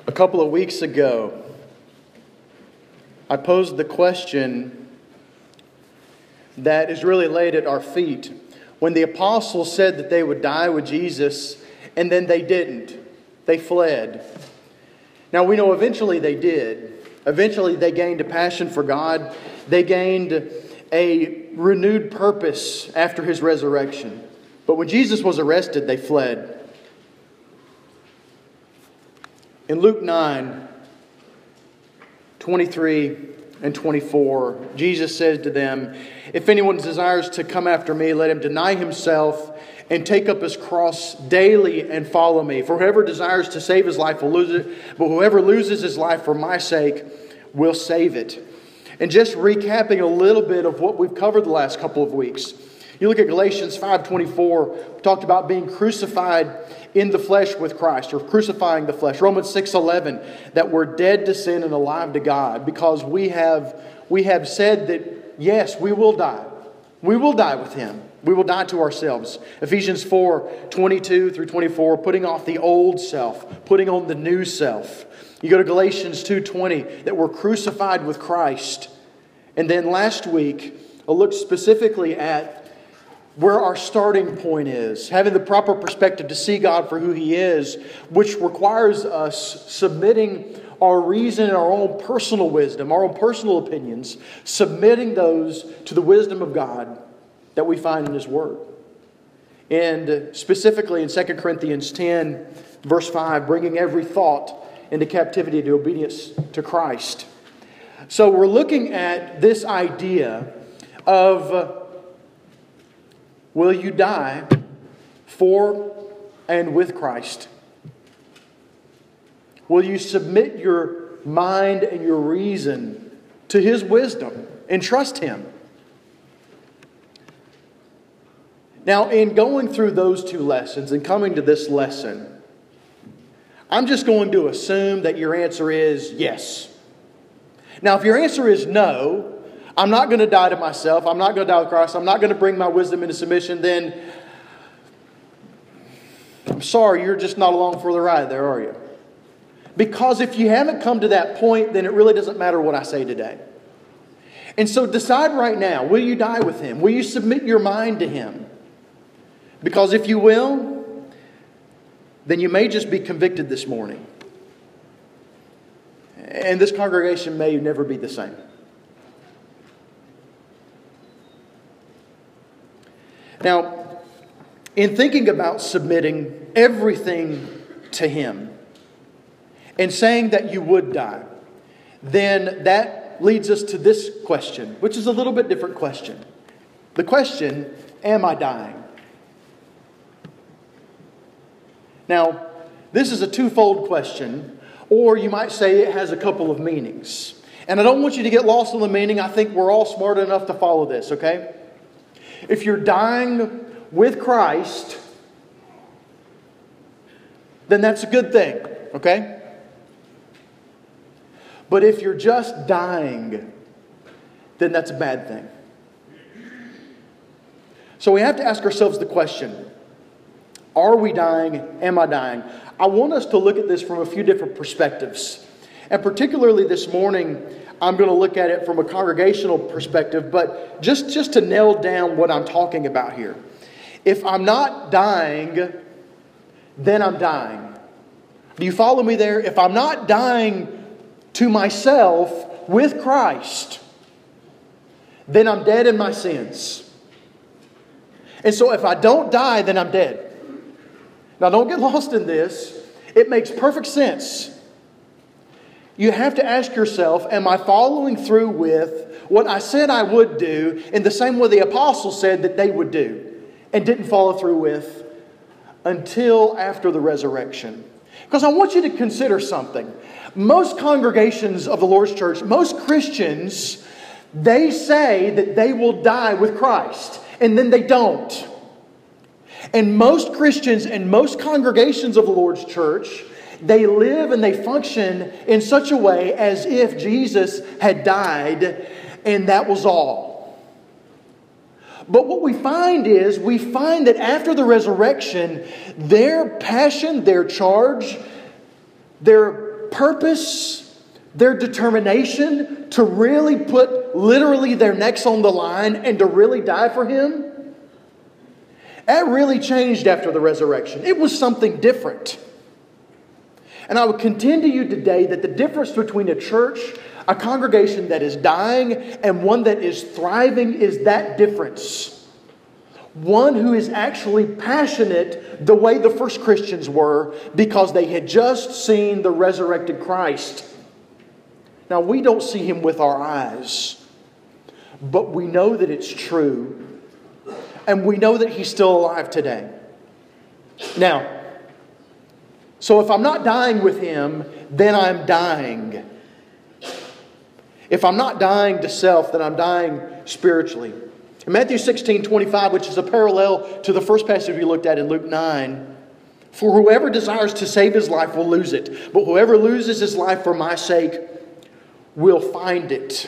A couple of weeks ago, I posed the question that is really laid at our feet. When the apostles said that they would die with Jesus, and then they didn't. They fled. Now we know eventually they did. Eventually they gained a passion for God. They gained a renewed purpose after His resurrection. But when Jesus was arrested, they fled. In Luke 9, 23 and 24, Jesus says to them, "If anyone desires to come after me, let him deny himself and take up his cross daily and follow me. For whoever desires to save his life will lose it, but whoever loses his life for my sake will save it." And just recapping a little bit of what we've covered the last couple of weeks. You look at Galatians 5:24, we talked about being crucified in the flesh with Christ, or crucifying the flesh. Romans 6:11, that we're dead to sin and alive to God, because we have said that, yes, we will die. We will die with Him. We will die to ourselves. Ephesians 4:22 through 24, putting off the old self, putting on the new self. You go to Galatians 2:20, that we're crucified with Christ. And then last week, I looked specifically at where our starting point is, having the proper perspective to see God for who He is, which requires us submitting our reason and our own personal wisdom, our own personal opinions, submitting those to the wisdom of God that we find in His Word. And specifically in 2 Corinthians 10, verse 5, bringing every thought into captivity to obedience to Christ. So we're looking at this idea of, will you die for and with Christ? Will you submit your mind and your reason to His wisdom and trust Him? Now, in going through those two lessons and coming to this lesson, I'm just going to assume that your answer is yes. Now, if your answer is no, I'm not going to die to myself, I'm not going to die with Christ, I'm not going to bring my wisdom into submission, then I'm sorry, you're just not along for the ride there, are you? Because if you haven't come to that point, then it really doesn't matter what I say today. And so decide right now, will you die with Him? Will you submit your mind to Him? Because if you will, then you may just be convicted this morning. And this congregation may never be the same. Now, in thinking about submitting everything to Him and saying that you would die, then that leads us to this question, which is a little bit different question. The question, am I dying? Now, this is a twofold question, or you might say it has a couple of meanings. And I don't want you to get lost in the meaning. I think we're all smart enough to follow this, okay? If you're dying with Christ, then that's a good thing, okay? But if you're just dying, then that's a bad thing. So we have to ask ourselves the question, are we dying? Am I dying? I want us to look at this from a few different perspectives. And particularly this morning, I'm going to look at it from a congregational perspective, but just to nail down what I'm talking about here. If I'm not dying, then I'm dying. Do you follow me there? If I'm not dying to myself with Christ, then I'm dead in my sins. And so if I don't die, then I'm dead. Now don't get lost in this. It makes perfect sense. You have to ask yourself, am I following through with what I said I would do in the same way the apostles said that they would do and didn't follow through with until after the resurrection? Because I want you to consider something. Most congregations of the Lord's church, most Christians, they say that they will die with Christ, and then they don't. And most Christians and most congregations of the Lord's church, they live and they function in such a way as if Jesus had died and that was all. But what we find that after the resurrection, their passion, their charge, their purpose, their determination to really put literally their necks on the line and to really die for Him, that really changed after the resurrection. It was something different. And I would contend to you today that the difference between a church, a congregation that is dying, and one that is thriving is that difference. One who is actually passionate the way the first Christians were because they had just seen the resurrected Christ. Now, we don't see Him with our eyes, but we know that it's true. And we know that He's still alive today. Now, so if I'm not dying with Him, then I'm dying. If I'm not dying to self, then I'm dying spiritually. In Matthew 16:25, which is a parallel to the first passage we looked at in Luke 9, for whoever desires to save his life will lose it, but whoever loses his life for my sake will find it.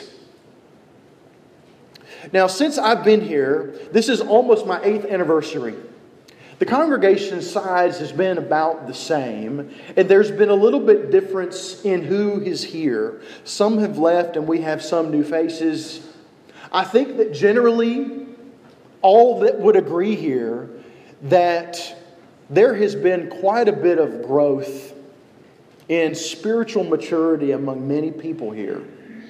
Now, since I've been here, this is almost my 8th anniversary. The congregation size has been about the same, and there's been a little bit difference in who is here. Some have left, and we have some new faces. I think that generally, all that would agree here that there has been quite a bit of growth in spiritual maturity among many people here.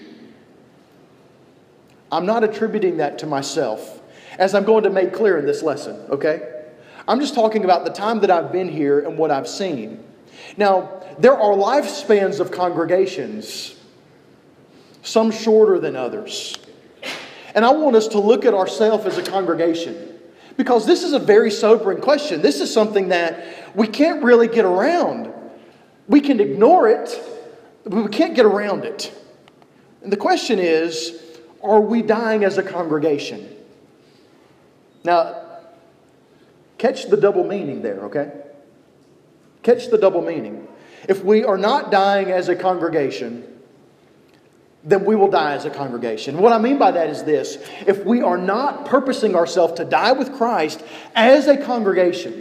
I'm not attributing that to myself, as I'm going to make clear in this lesson, okay? I'm just talking about the time that I've been here and what I've seen. Now, there are lifespans of congregations, some shorter than others. And I want us to look at ourselves as a congregation, because this is a very sobering question. This is something that we can't really get around. We can ignore it, but we can't get around it. And the question is, are we dying as a congregation? Now, catch the double meaning there, okay? Catch the double meaning. If we are not dying as a congregation, then we will die as a congregation. What I mean by that is this. If we are not purposing ourselves to die with Christ as a congregation,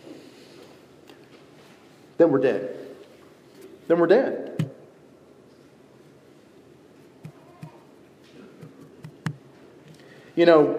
then we're dead. Then we're dead. You know,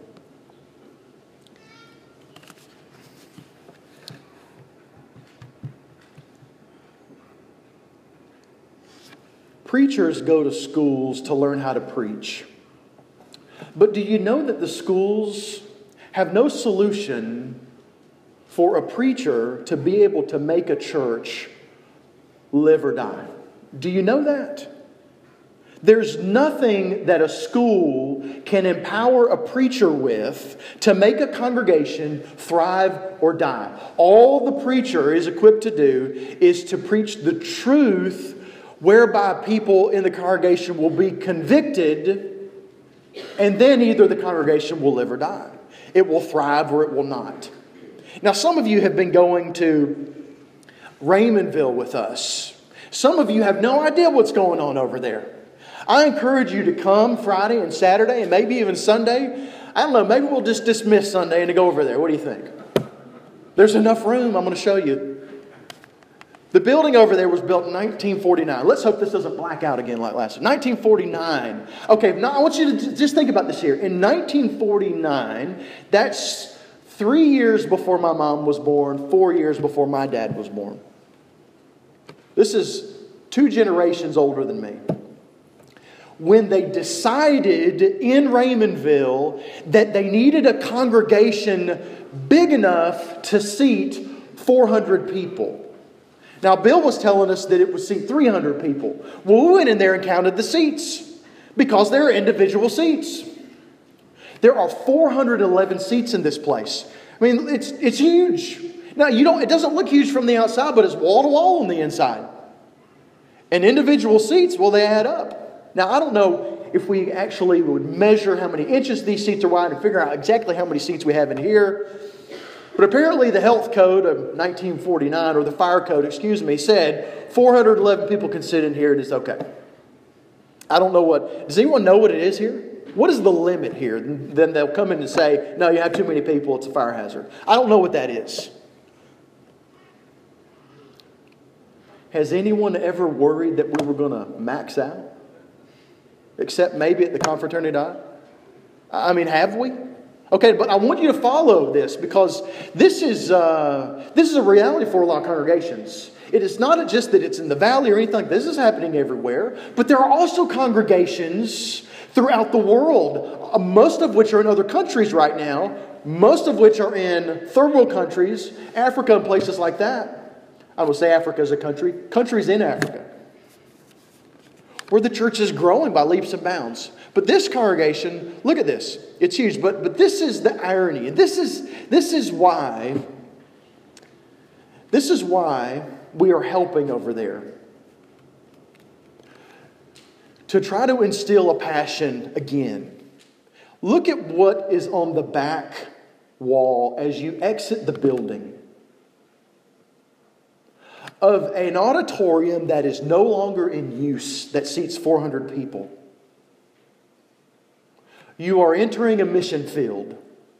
preachers go to schools to learn how to preach. But do you know that the schools have no solution for a preacher to be able to make a church live or die? Do you know that? There's nothing that a school can empower a preacher with to make a congregation thrive or die. All the preacher is equipped to do is to preach the truth, whereby people in the congregation will be convicted, and then either the congregation will live or die. It will thrive or it will not. Now, some of you have been going to Raymondville with us. Some of you have no idea what's going on over there. I encourage you to come Friday and Saturday and maybe even Sunday. I don't know, maybe we'll just dismiss Sunday and go over there. What do you think? There's enough room. I'm going to show you. The building over there was built in 1949. Let's hope this doesn't black out again like last time. 1949. Okay, now I want you to just think about this here. In 1949, that's 3 years before my mom was born, 4 years before my dad was born. This is 2 generations older than me. When they decided in Raymondville that they needed a congregation big enough to seat 400 people. Now, Bill was telling us that it would seat 300 people. Well, we went in there and counted the seats because there are individual seats. There are 411 seats in this place. I mean, it's huge. Now, it doesn't look huge from the outside, but it's wall to wall on the inside. And individual seats, well, they add up. Now, I don't know if we actually would measure how many inches these seats are wide and figure out exactly how many seats we have in here. But apparently the health code of 1949, or the fire code, said 411 people can sit in here and it's okay. I don't know does anyone know what it is here? What is the limit here? Then they'll come in and say, no, you have too many people, it's a fire hazard. I don't know what that is. Has anyone ever worried that we were going to max out? Except maybe at the confraternidad? I mean, have we? Okay, but I want you to follow this because this is a reality for a lot of congregations. It is not just that it's in the valley or anything like this. This is happening everywhere. But there are also congregations throughout the world, most of which are in other countries right now, most of which are in third world countries, Africa and places like that. I will say Africa is a country. Countries in Africa, where the church is growing by leaps and bounds. But this congregation, look at this. It's huge. But this is the irony. And this is why we are helping over there. To try to instill a passion again. Look at what is on the back wall as you exit the building. Of an auditorium that is no longer in use, that seats 400 people. You are entering a mission field.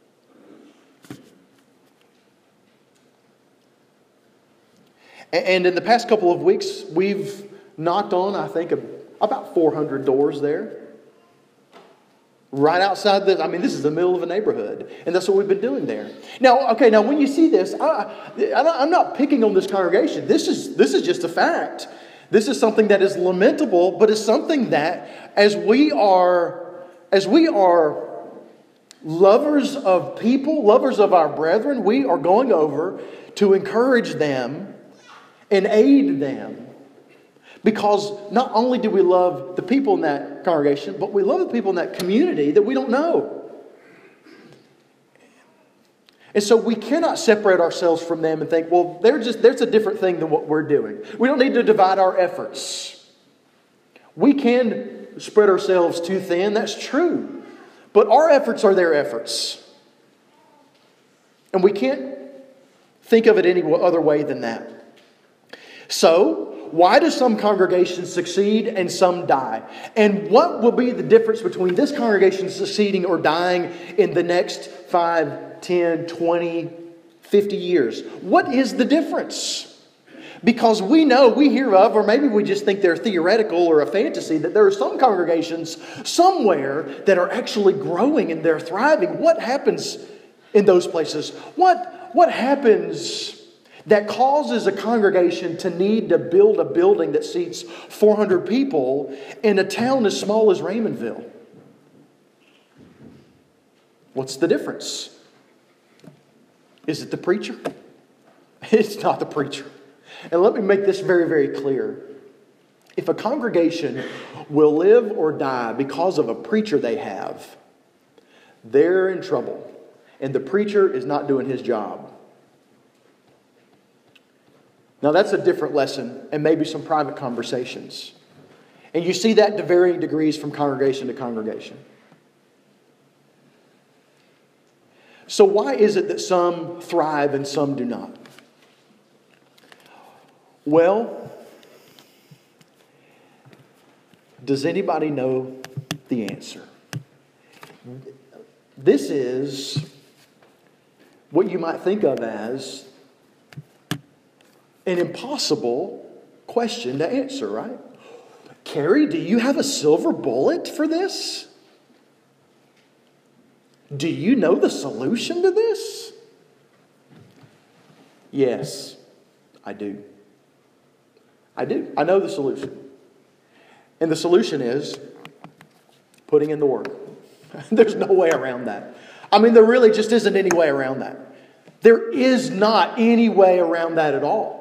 And in the past couple of weeks, we've knocked on, I think, about 400 doors there. Right outside this is the middle of a neighborhood. And that's what we've been doing there. Now when you see this, I'm not picking on this congregation. This is just a fact. This is something that is lamentable, but it's something that as we are lovers of people, lovers of our brethren, we are going over to encourage them and aid them. Because not only do we love the people in that congregation, but we love the people in that community that we don't know. And so we cannot separate ourselves from them and think, well, there's a different thing than what we're doing. We don't need to divide our efforts. We can spread ourselves too thin, that's true. But our efforts are their efforts. And we can't think of it any other way than that. So, why do some congregations succeed and some die? And what will be the difference between this congregation succeeding or dying in the next 5, 10, 20, 50 years? What is the difference? Because we hear of, or maybe we just think they're theoretical or a fantasy, that there are some congregations somewhere that are actually growing and they're thriving. What happens in those places? What happens that causes a congregation to need to build a building that seats 400 people in a town as small as Raymondville? What's the difference? Is it the preacher? It's not the preacher. And let me make this very, very clear. If a congregation will live or die because of a preacher they have, they're in trouble. And the preacher is not doing his job. Now that's a different lesson and maybe some private conversations. And you see that to varying degrees from congregation to congregation. So why is it that some thrive and some do not? Well, does anybody know the answer? This is what you might think of as an impossible question to answer, right? Carrie, do you have a silver bullet for this? Do you know the solution to this? Yes, I do. I do. I know the solution. And the solution is putting in the work. There's no way around that. I mean, there really just isn't any way around that. There is not any way around that at all.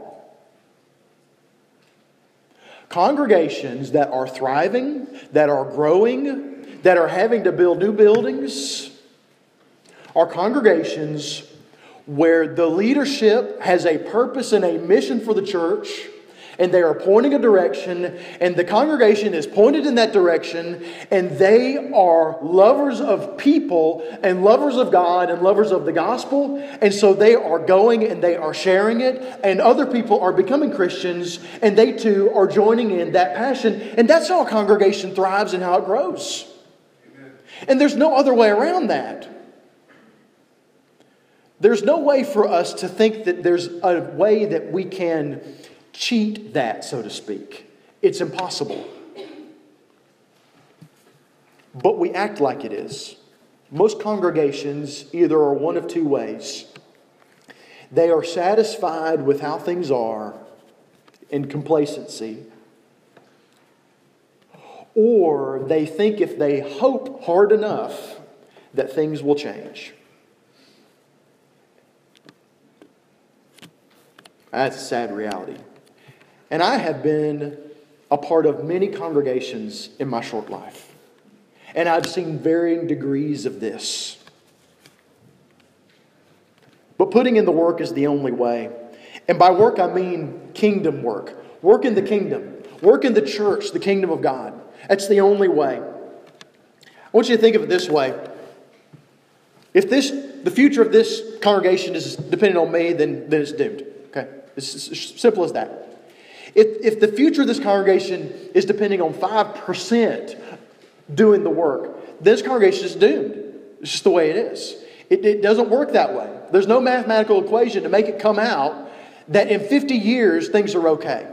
Congregations that are thriving, that are growing, that are having to build new buildings, are congregations where the leadership has a purpose and a mission for the church, and they are pointing a direction, and the congregation is pointed in that direction, and they are lovers of people and lovers of God and lovers of the gospel, and so they are going and they are sharing it, and other people are becoming Christians, and they too are joining in that passion, and that's how a congregation thrives and how it grows. Amen. And there's no other way around that. There's no way for us to think that there's a way that we can cheat that, so to speak. It's impossible. But we act like it is. Most congregations either are one of two ways. They are satisfied with how things are in complacency, or they think if they hope hard enough that things will change. That's a sad reality. And I have been a part of many congregations in my short life. And I've seen varying degrees of this. But putting in the work is the only way. And by work I mean kingdom work. Work in the kingdom. Work in the church, the kingdom of God. That's the only way. I want you to think of it this way. If the future of this congregation is dependent on me, then it's doomed. Okay? It's as simple as that. If the future of this congregation is depending on 5% doing the work, this congregation is doomed. It's just the way it is. It doesn't work that way. There's no mathematical equation to make it come out that in 50 years things are okay.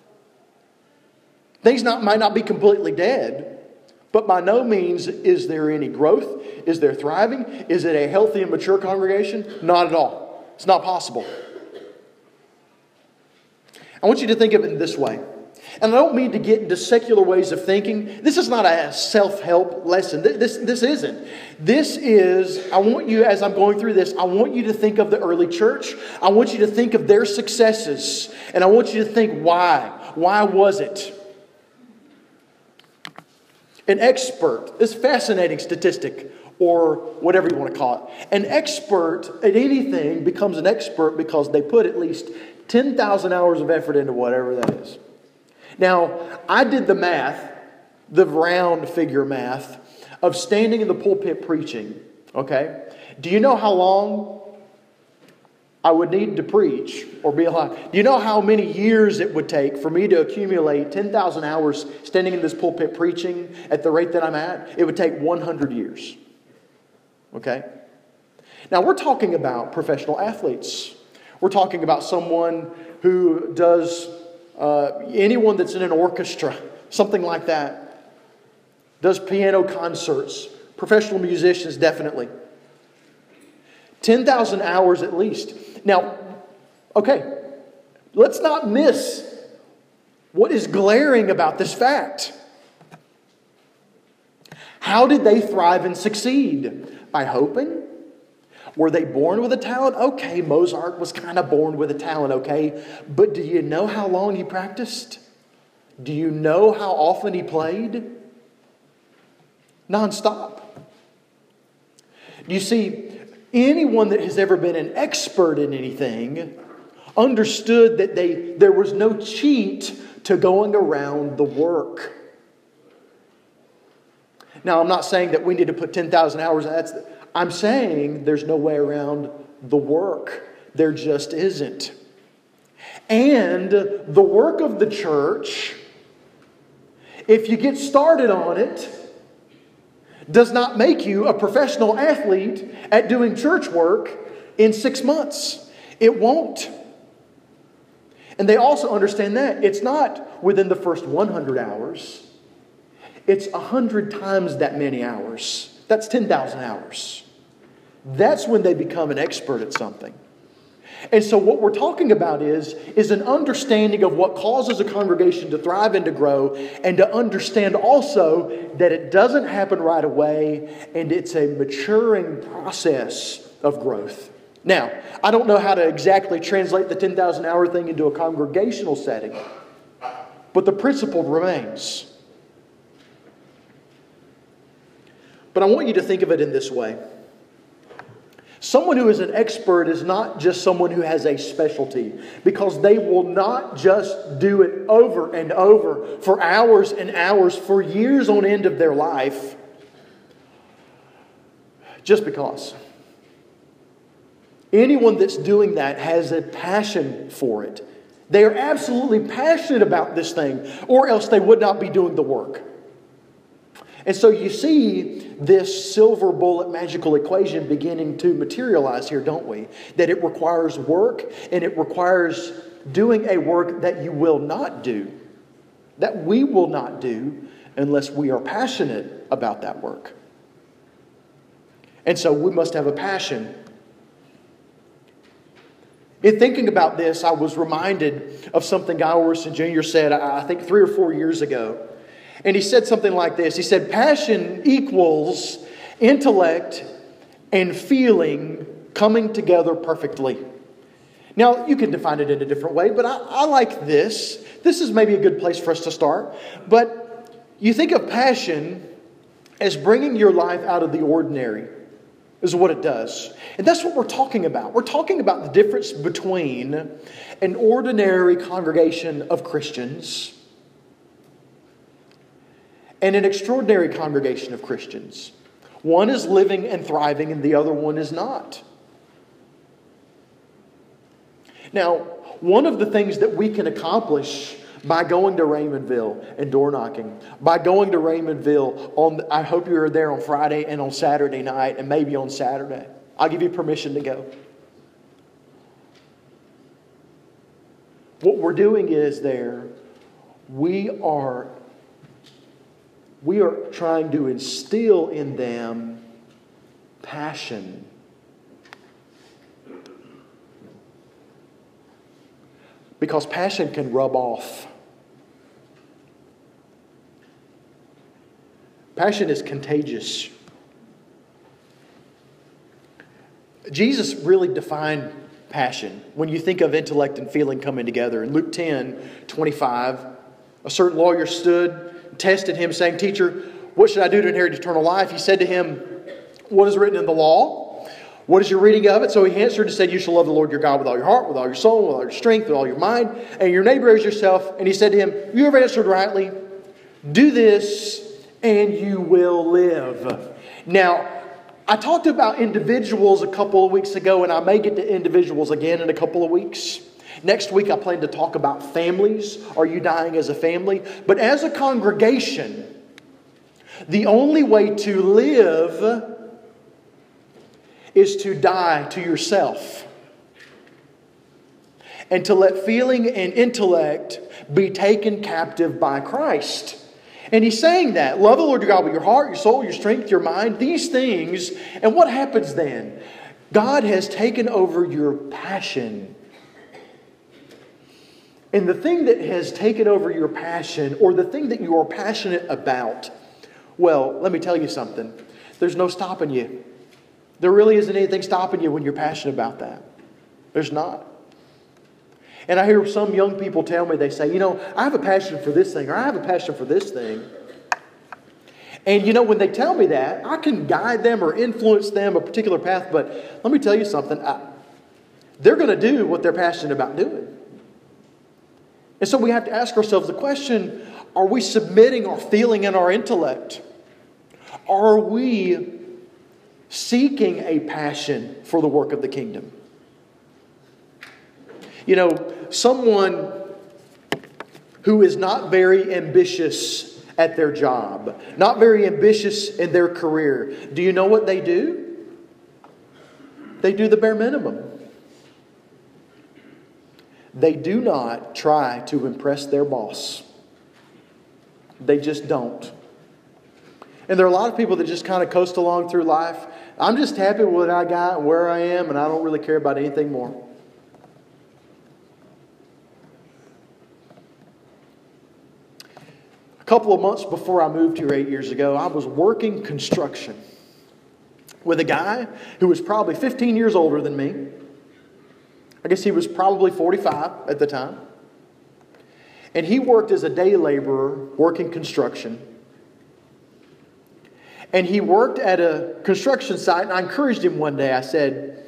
Things might not be completely dead, but by no means is there any growth. Is there thriving? Is it a healthy and mature congregation? Not at all. It's not possible. I want you to think of it in this way. And I don't mean to get into secular ways of thinking. This is not a self-help lesson. This isn't. This is, I want you, as I'm going through this, I want you to think of the early church. I want you to think of their successes. And I want you to think why. Why was it? An expert, this fascinating statistic, or whatever you want to call it. An expert at anything becomes an expert because they put at least 10,000 hours of effort into whatever that is. Now, I did the math, the round figure math, of standing in the pulpit preaching. Okay? Do you know how long I would need to preach or be alive? Do you know how many years it would take for me to accumulate 10,000 hours standing in this pulpit preaching at the rate that I'm at? It would take 100 years. Okay? Now, we're talking about professional athletes. We're talking about someone who does, anyone that's in an orchestra, something like that, does piano concerts, professional musicians, definitely. 10,000 hours at least. Now, okay, let's not miss what is glaring about this fact. How did they thrive and succeed? By hoping? Were they born with a talent? Okay, Mozart was kind of born with a talent, okay? But do you know how long he practiced? Do you know how often he played? Non-stop. You see, anyone that has ever been an expert in anything understood that there was no cheat to going around the work. Now, I'm not saying that we need to put 10,000 hours. I'm saying there's no way around the work. There just isn't. And the work of the church, if you get started on it, does not make you a professional athlete at doing church work in 6 months. It won't. And they also understand that it's not within the first 100 hours. It's 100 times that many hours. That's 10,000 hours. That's when they become an expert at something. And so what we're talking about is an understanding of what causes a congregation to thrive and to grow, and to understand also that it doesn't happen right away, and it's a maturing process of growth. Now, I don't know how to exactly translate the 10,000 hour thing into a congregational setting, but the principle remains. But I want you to think of it in this way. Someone who is an expert is not just someone who has a specialty, because they will not just do it over and over for hours and hours, for years on end of their life, just because. Anyone that's doing that has a passion for it. They are absolutely passionate about this thing, or else they would not be doing the work. And so you see this silver bullet magical equation beginning to materialize here, don't we? That it requires work, and it requires doing a work that you will not do, that we will not do unless we are passionate about that work. And so we must have a passion. In thinking about this, I was reminded of something Guy Orson Jr. said, I think 3 or 4 years ago. And he said something like this. He said, passion equals intellect and feeling coming together perfectly. Now, you can define it in a different way, but I like this. This is maybe a good place for us to start. But you think of passion as bringing your life out of the ordinary, is what it does. And that's what we're talking about. We're talking about the difference between an ordinary congregation of Christians and an extraordinary congregation of Christians. One is living and thriving and the other one is not. Now, one of the things that we can accomplish by going to Raymondville and door knocking, by going to Raymondville I hope you're there on Friday and on Saturday night and maybe on Saturday. I'll give you permission to go. What we're doing is we are trying to instill in them passion. Because passion can rub off. Passion is contagious. Jesus really defined passion when you think of intellect and feeling coming together. In Luke 10:25, a certain lawyer stood, tested him, saying, "Teacher, what should I do to inherit eternal life?" He said to him, "What is written in the law? What is your reading of it?" So he answered and said, "You shall love the Lord your God with all your heart, with all your soul, with all your strength, with all your mind, and your neighbor as yourself." And he said to him, "You have answered rightly. Do this and you will live." Now, I talked about individuals a couple of weeks ago, and I may get to individuals again in a couple of weeks. Next week, I plan to talk about families. Are you dying as a family? But as a congregation, the only way to live is to die to yourself and to let feeling and intellect be taken captive by Christ. And he's saying that. Love the Lord your God with your heart, your soul, your strength, your mind, these things. And what happens then? God has taken over your passion. And the thing that has taken over your passion, or the thing that you are passionate about, well, let me tell you something. There's no stopping you. There really isn't anything stopping you when you're passionate about that. There's not. And I hear some young people tell me, they say, I have a passion for this thing, or I have a passion for this thing. And when they tell me that, I can guide them or influence them a particular path, but let me tell you something. They're going to do what they're passionate about doing. And so we have to ask ourselves the question, are we submitting our feeling and our intellect? Are we seeking a passion for the work of the kingdom? Someone who is not very ambitious at their job, not very ambitious in their career, do you know what they do? They do the bare minimum. They do not try to impress their boss. They just don't. And there are a lot of people that just kind of coast along through life. I'm just happy with what I got and where I am, and I don't really care about anything more. A couple of months before I moved here 8 years ago, I was working construction with a guy who was probably 15 years older than me. I guess he was probably 45 at the time. And he worked as a day laborer working construction. And he worked at a construction site, and I encouraged him one day. I said,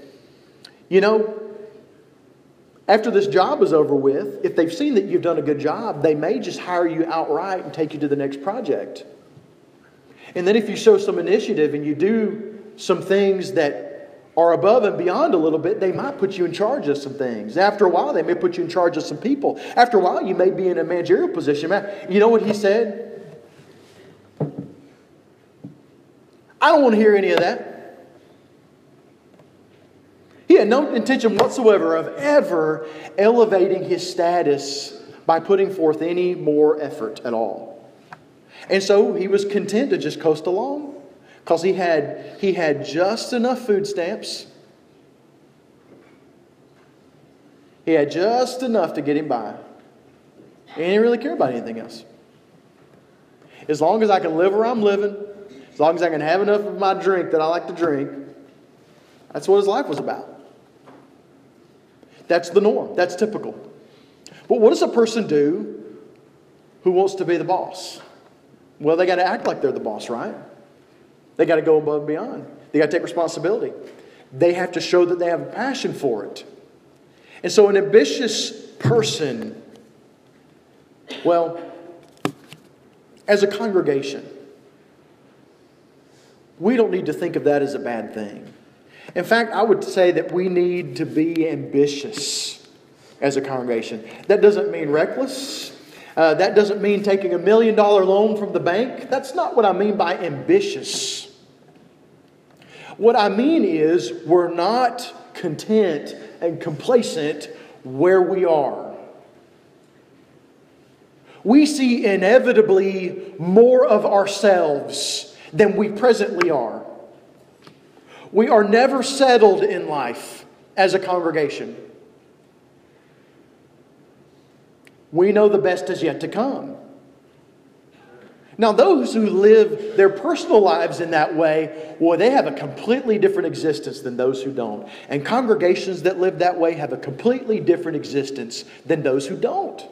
after this job is over with, if they've seen that you've done a good job, they may just hire you outright and take you to the next project. And then if you show some initiative and you do some things that are above and beyond a little bit, they might put you in charge of some things. After a while, they may put you in charge of some people. After a while, you may be in a managerial position. You know what he said? I don't want to hear any of that. He had no intention whatsoever of ever elevating his status by putting forth any more effort at all. And so he was content to just coast along because he had just enough food stamps. He had just enough to get him by. And he didn't really care about anything else. As long as I can live where I'm living, as long as I can have enough of my drink that I like to drink, that's what his life was about. That's the norm. That's typical. But what does a person do who wants to be the boss? Well, they got to act like they're the boss, right? They got to go above and beyond. They got to take responsibility. They have to show that they have a passion for it. And so an ambitious person, well, as a congregation, we don't need to think of that as a bad thing. In fact, I would say that we need to be ambitious as a congregation. That doesn't mean reckless. That doesn't mean taking $1 million loan from the bank. That's not what I mean by ambitious. What I mean is we're not content and complacent where we are. We see inevitably more of ourselves than we presently are. We are never settled in life as a congregation. We know the best is yet to come. Now, those who live their personal lives in that way, well, they have a completely different existence than those who don't. And congregations that live that way have a completely different existence than those who don't.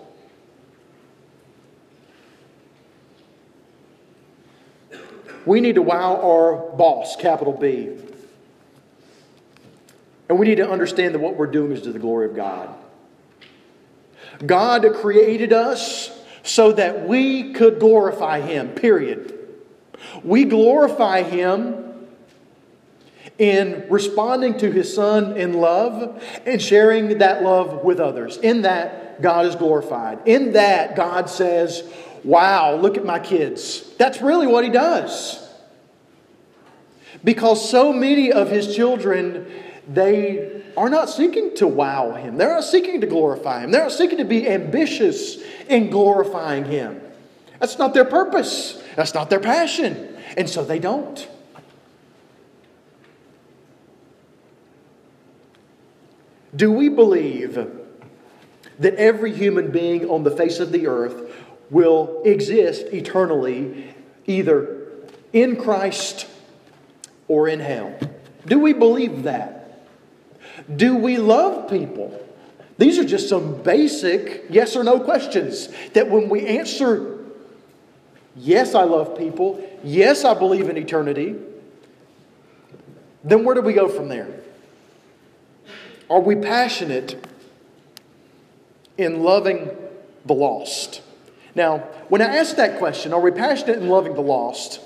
We need to wow our boss, capital B. And we need to understand that what we're doing is to the glory of God. God created us so that we could glorify Him, period. We glorify Him in responding to His Son in love and sharing that love with others. In that, God is glorified. In that, God says, wow, look at my kids. That's really what He does. Because so many of His children, they are not seeking to wow Him. They're not seeking to glorify Him. They're not seeking to be ambitious in glorifying Him. That's not their purpose. That's not their passion. And so they don't. Do we believe that every human being on the face of the earth will exist eternally either in Christ or in hell? Do we believe that? Do we love people? These are just some basic yes or no questions that when we answer, yes, I love people, yes, I believe in eternity, then where do we go from there? Are we passionate in loving the lost? Now, when I ask that question, are we passionate in loving the lost?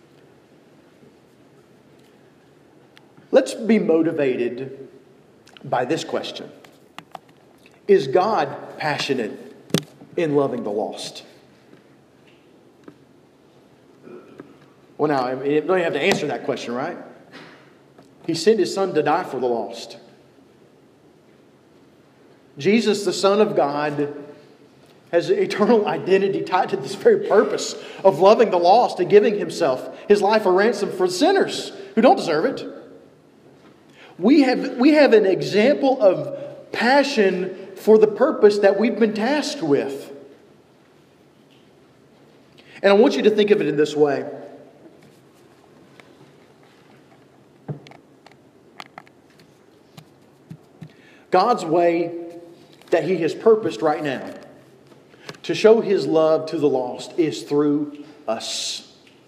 Let's be motivated by this question. Is God passionate in loving the lost? Well, now, you don't have to answer that question, right? He sent His Son to die for the lost. Jesus, the Son of God, has an eternal identity tied to this very purpose of loving the lost and giving Himself, His life a ransom for sinners who don't deserve it. We have an example of passion for the purpose that we've been tasked with. And I want you to think of it in this way. God's way that He has purposed right now to show His love to the lost is through us.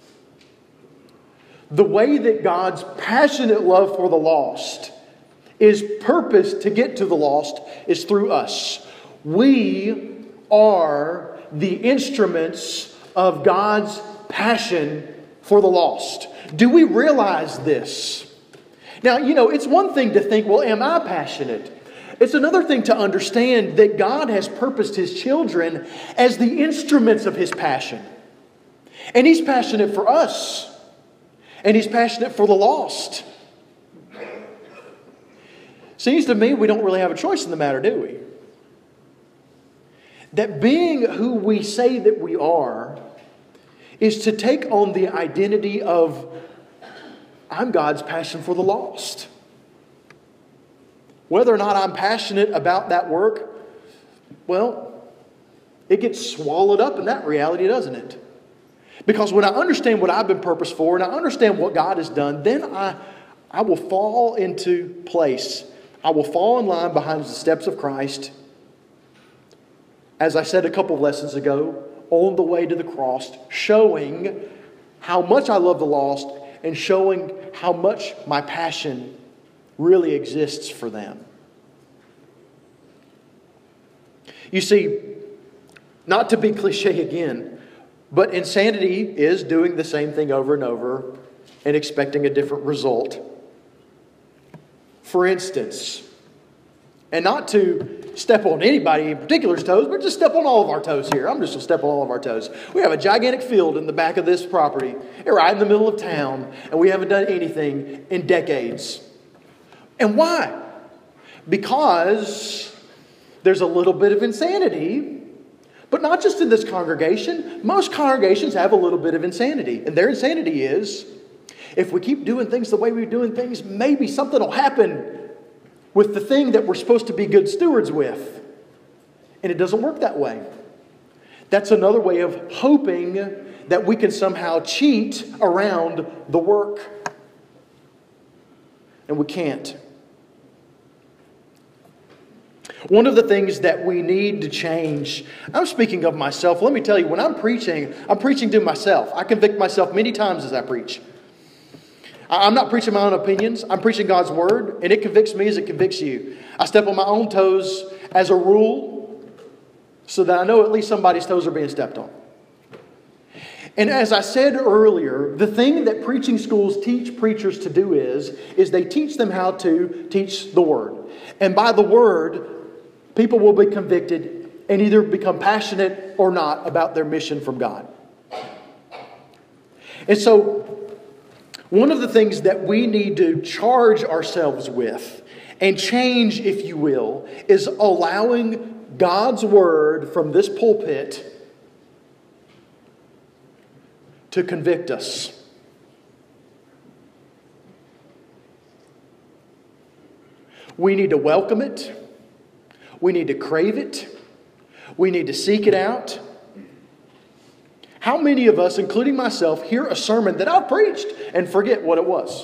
The way that God's passionate love for the lost is purposed to get to the lost is through us. We are the instruments of God's passion for the lost. Do we realize this? Now, it's one thing to think, well, am I passionate? It's another thing to understand that God has purposed His children as the instruments of His passion. And He's passionate for us. And He's passionate for the lost. Seems to me we don't really have a choice in the matter, do we? That being who we say that we are is to take on the identity of, I'm God's passion for the lost. Whether or not I'm passionate about that work, well, it gets swallowed up in that reality, doesn't it? Because when I understand what I've been purposed for and I understand what God has done, then I will fall into place. I will fall in line behind the steps of Christ. As I said a couple of lessons ago, on the way to the cross, showing how much I love the lost and showing how much my passion really exists for them. You see, not to be cliche again, but insanity is doing the same thing over and over and expecting a different result. For instance, and not to step on anybody in particular's toes, but just step on all of our toes here. I'm just going to step on all of our toes. We have a gigantic field in the back of this property, right in the middle of town, and we haven't done anything in decades. And why? Because there's a little bit of insanity, but not just in this congregation. Most congregations have a little bit of insanity, and their insanity is, if we keep doing things the way we're doing things, maybe something will happen with the thing that we're supposed to be good stewards with. And it doesn't work that way. That's another way of hoping that we can somehow cheat around the work. And we can't. One of the things that we need to change, I'm speaking of myself. Let me tell you, when I'm preaching to myself. I convict myself many times as I preach. I'm not preaching my own opinions. I'm preaching God's Word, and it convicts me as it convicts you. I step on my own toes as a rule so that I know at least somebody's toes are being stepped on. And as I said earlier, the thing that preaching schools teach preachers to do is they teach them how to teach the Word. And by the Word, people will be convicted and either become passionate or not about their mission from God. And so, one of the things that we need to charge ourselves with and change, if you will, is allowing God's Word from this pulpit to convict us. We need to welcome it. We need to crave it. We need to seek it out. How many of us, including myself, hear a sermon that I've preached and forget what it was?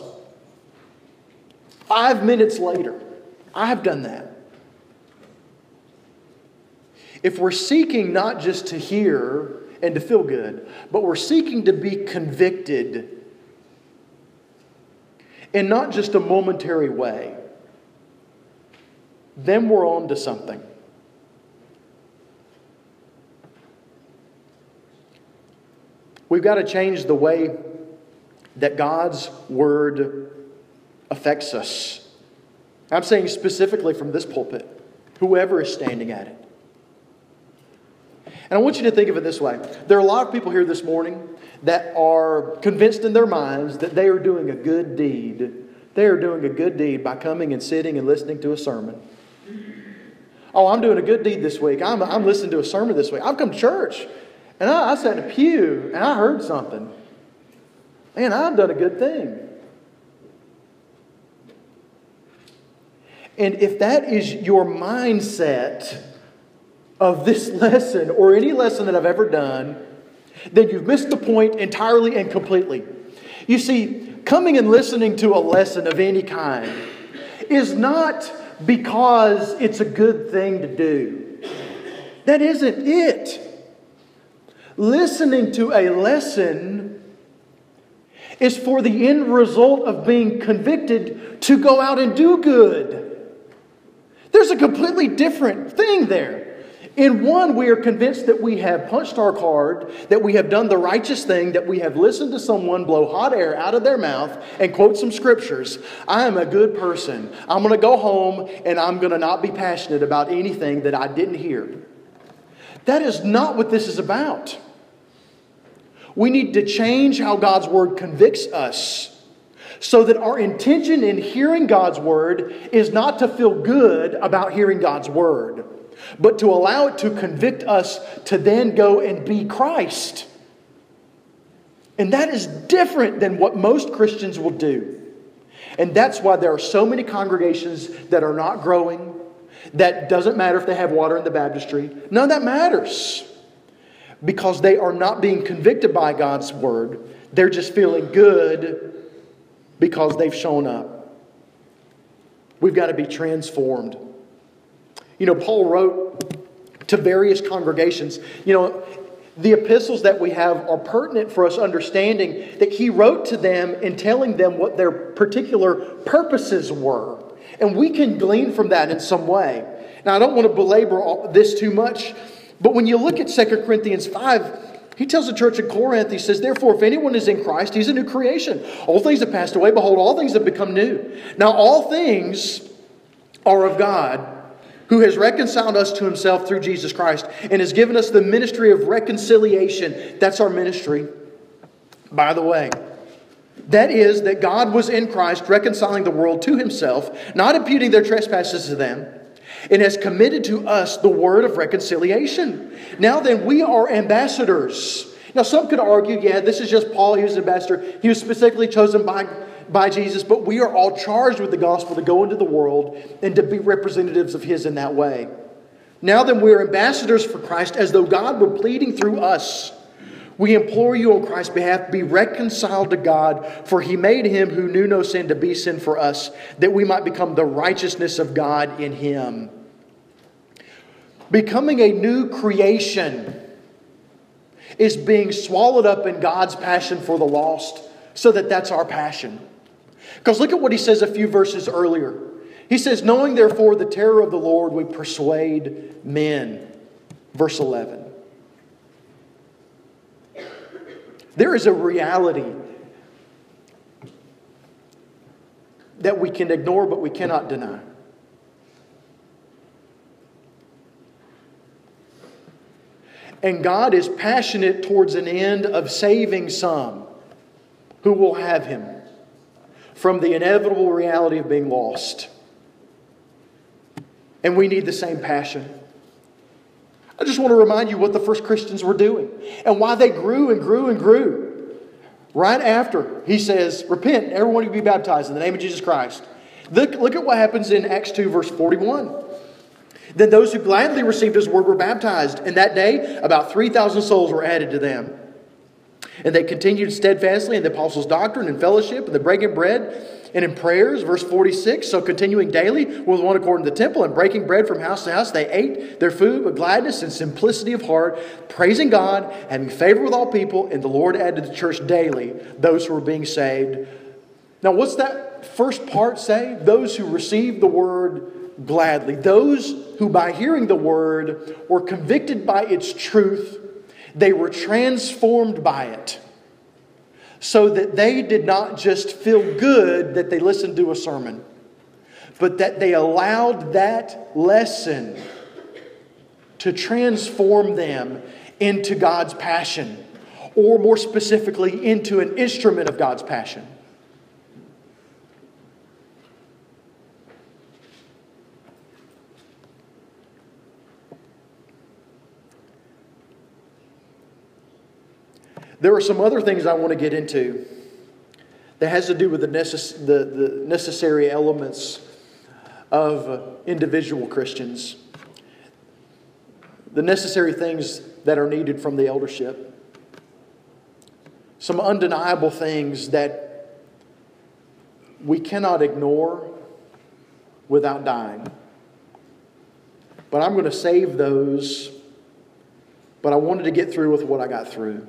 5 minutes later, I've done that. If we're seeking not just to hear and to feel good, but we're seeking to be convicted in not just a momentary way, then we're on to something. We've got to change the way that God's Word affects us. I'm saying specifically from this pulpit, whoever is standing at it. And I want you to think of it this way. There are a lot of people here this morning that are convinced in their minds that they are doing a good deed. They are doing a good deed by coming and sitting and listening to a sermon. Oh, I'm doing a good deed this week. I'm listening to a sermon this week. I've come to church. And I sat in a pew and I heard something. Man, I've done a good thing. And if that is your mindset of this lesson or any lesson that I've ever done, then you've missed the point entirely and completely. You see, coming and listening to a lesson of any kind is not because it's a good thing to do. That isn't it. Listening to a lesson is for the end result of being convicted to go out and do good. There's a completely different thing there. In one, we are convinced that we have punched our card, that we have done the righteous thing, that we have listened to someone blow hot air out of their mouth and quote some scriptures. I am a good person. I'm going to go home and I'm going to not be passionate about anything that I didn't hear. That is not what this is about. We need to change how God's Word convicts us So that our intention in hearing God's Word is not to feel good about hearing God's Word, but to allow it to convict us to then go and be Christ. And that is different than what most Christians will do. And that's why there are so many congregations that are not growing. That doesn't matter if they have water in the baptistry. None of that matters. Because they are not being convicted by God's Word. They're just feeling good because they've shown up. We've got to be transformed. You know, Paul wrote to various congregations. You know, the epistles that we have are pertinent for us understanding that he wrote to them and telling them what their particular purposes were. And we can glean from that in some way. Now, I don't want to belabor this too much, but when you look at 2 Corinthians 5, he tells the church at Corinth, he says, therefore, if anyone is in Christ, he's a new creation. All things have passed away. Behold, all things have become new. Now, all things are of God, who has reconciled us to himself through Jesus Christ and has given us the ministry of reconciliation. That's our ministry, by the way. That is, that God was in Christ reconciling the world to himself, not imputing their trespasses to them, and has committed to us the word of reconciliation. Now then, we are ambassadors. Now, some could argue, yeah, this is just Paul, he was an ambassador. He was specifically chosen by Jesus, but we are all charged with the gospel to go into the world and to be representatives of his in that way. Now then, we are ambassadors for Christ, as though God were pleading through us. We implore you on Christ's behalf, be reconciled to God, for he made him who knew no sin to be sin for us, that we might become the righteousness of God in him. Becoming a new creation is being swallowed up in God's passion for the lost, so that that's our passion. Because look at what he says a few verses earlier. He says, knowing therefore the terror of the Lord, we persuade men. Verse 11. There is a reality that we can ignore, but we cannot deny. And God is passionate towards an end of saving some who will have him from the inevitable reality of being lost. And we need the same passion. I just want to remind you what the first Christians were doing and why they grew and grew and grew. Right after he says, repent, everyone will be baptized in the name of Jesus Christ. Look at what happens in Acts 2 verse 41. Then those who gladly received his word were baptized. And that day, about 3,000 souls were added to them. And they continued steadfastly in the apostles' doctrine and fellowship and the breaking bread and in prayers. Verse 46, so continuing daily with one accord in the temple and breaking bread from house to house, they ate their food with gladness and simplicity of heart, praising God, having favor with all people, and the Lord added to the church daily those who were being saved. Now, what's that first part say? Those who received the word gladly. Those who by hearing the word were convicted by its truth. They were transformed by it. So that they did not just feel good that they listened to a sermon, but that they allowed that lesson to transform them into God's passion, or more specifically, into an instrument of God's passion. There are some other things I want to get into that has to do with the necessary elements of individual Christians. The necessary things that are needed from the eldership. Some undeniable things that we cannot ignore without dying. But I'm going to save those. But I wanted to get through with what I got through.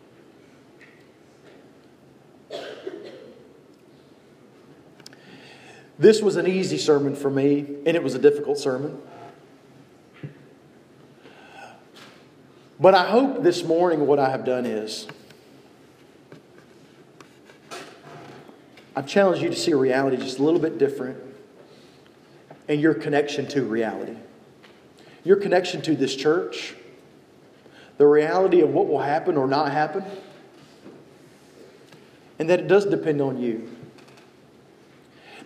This was an easy sermon for me, and it was a difficult sermon. But I hope this morning what I have done is I've challenged you to see reality just a little bit different, and your connection to reality. Your connection to this church, the reality of what will happen or not happen, and that it does depend on you.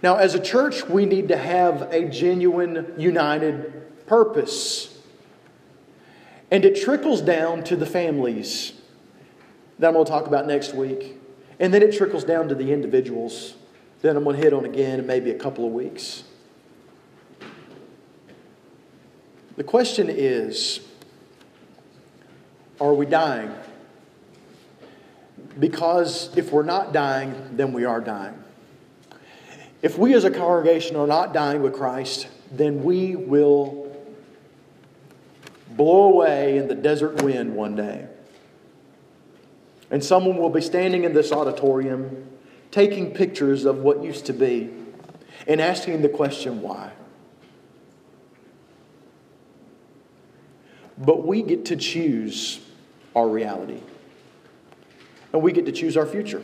Now, as a church, we need to have a genuine, united purpose. And it trickles down to the families that I'm going to talk about next week. And then it trickles down to the individuals that I'm going to hit on again in maybe a couple of weeks. The question is, are we dying? Because if we're not dying, then we are dying. If we as a congregation are not dying with Christ, then we will blow away in the desert wind one day. And someone will be standing in this auditorium taking pictures of what used to be and asking the question, why? But we get to choose our reality. And we get to choose our future.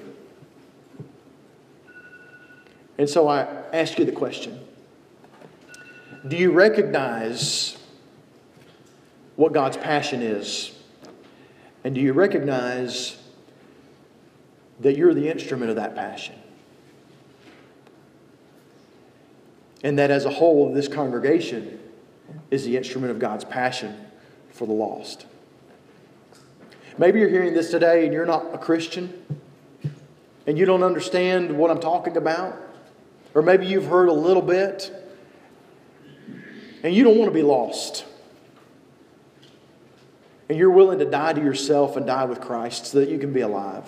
And so I ask you the question, do you recognize what God's passion is? And do you recognize that you're the instrument of that passion? And that as a whole, this congregation is the instrument of God's passion for the lost. Maybe you're hearing this today and you're not a Christian and you don't understand what I'm talking about. Or maybe you've heard a little bit and you don't want to be lost. And you're willing to die to yourself and die with Christ so that you can be alive.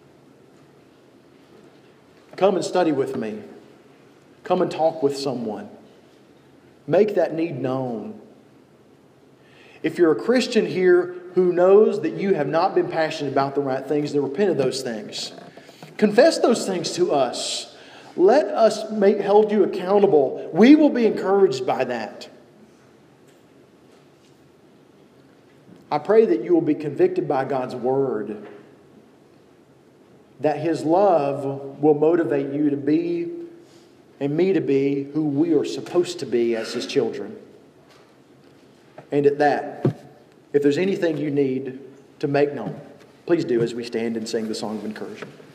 Come and study with me. Come and talk with someone. Make that need known. If you're a Christian here who knows that you have not been passionate about the right things, then repent of those things. Confess those things to us. Let us hold you accountable. We will be encouraged by that. I pray that you will be convicted by God's Word. That His love will motivate you to be, and me to be, who we are supposed to be as His children. And at that, if there's anything you need to make known, please do as we stand and sing the song of encouragement.